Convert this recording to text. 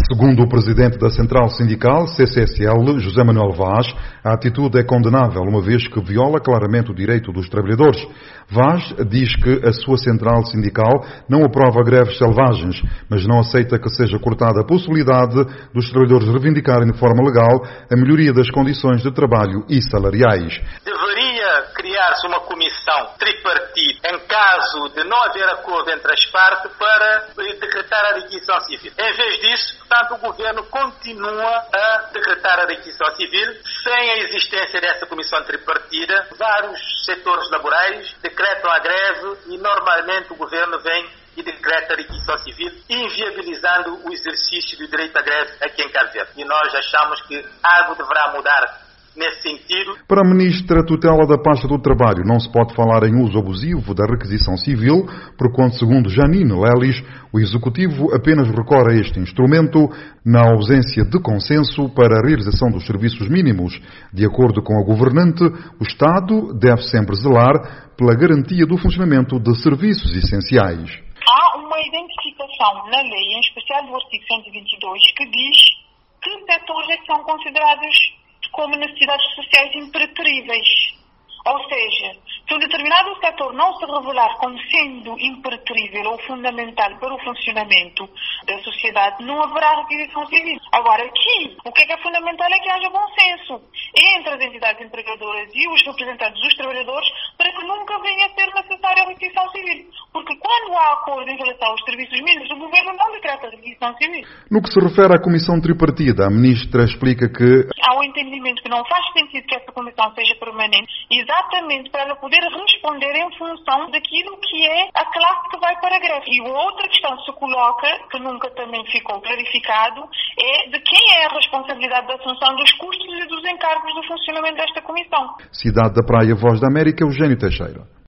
Segundo o presidente da Central Sindical, CCSL, José Manuel Vaz, a atitude é condenável, uma vez que viola claramente o direito dos trabalhadores. Vaz diz que a sua Central Sindical não aprova greves selvagens, mas não aceita que seja cortada a possibilidade dos trabalhadores reivindicarem de forma legal a melhoria das condições de trabalho e salariais. Deveria criar-se uma comissão tripartite em caso de não haver acordo entre as partes para decretar a requisição civil. Em vez disso, portanto, o governo continua a decretar a requisição civil sem a existência dessa comissão tripartida. Vários setores laborais decretam a greve e normalmente o governo vem e decreta a requisição civil, inviabilizando o exercício do direito à greve aqui em Cabo Verde. E nós achamos que algo deverá mudar nesse sentido. Para a Ministra tutela da Pasta do Trabalho, não se pode falar em uso abusivo da requisição civil, porquanto, segundo Janine Lelis, o Executivo apenas recorre a este instrumento na ausência de consenso para a realização dos serviços mínimos. De acordo com a governante, o Estado deve sempre zelar pela garantia do funcionamento de serviços essenciais. Há uma identificação na lei, em especial do artigo 122, que diz que setores é que são considerados como necessidades sociais impreteríveis. Ou seja, se um determinado setor não se revelar como sendo impreterível ou fundamental para o funcionamento da sociedade, não haverá requisição civil. Agora, aqui, o que é fundamental é que haja bom senso entre as entidades empregadoras e os representantes dos trabalhadores para que nunca venha a ser necessária a requisição civil. Porque quando há acordo em relação aos serviços mínimos, o governo não decreta a requisição civil. No que se refere à Comissão Tripartida, a Ministra explica que há um entendimento que não faz sentido que essa comissão seja permanente, exatamente para ela poder responder em função daquilo que é a classe que vai para a greve. E outra questão que se coloca, que nunca também ficou clarificado, é de quem é a responsabilidade da assunção dos custos e dos encargos do funcionamento desta comissão. Cidade da Praia, Voz da América, Eugênio Teixeira.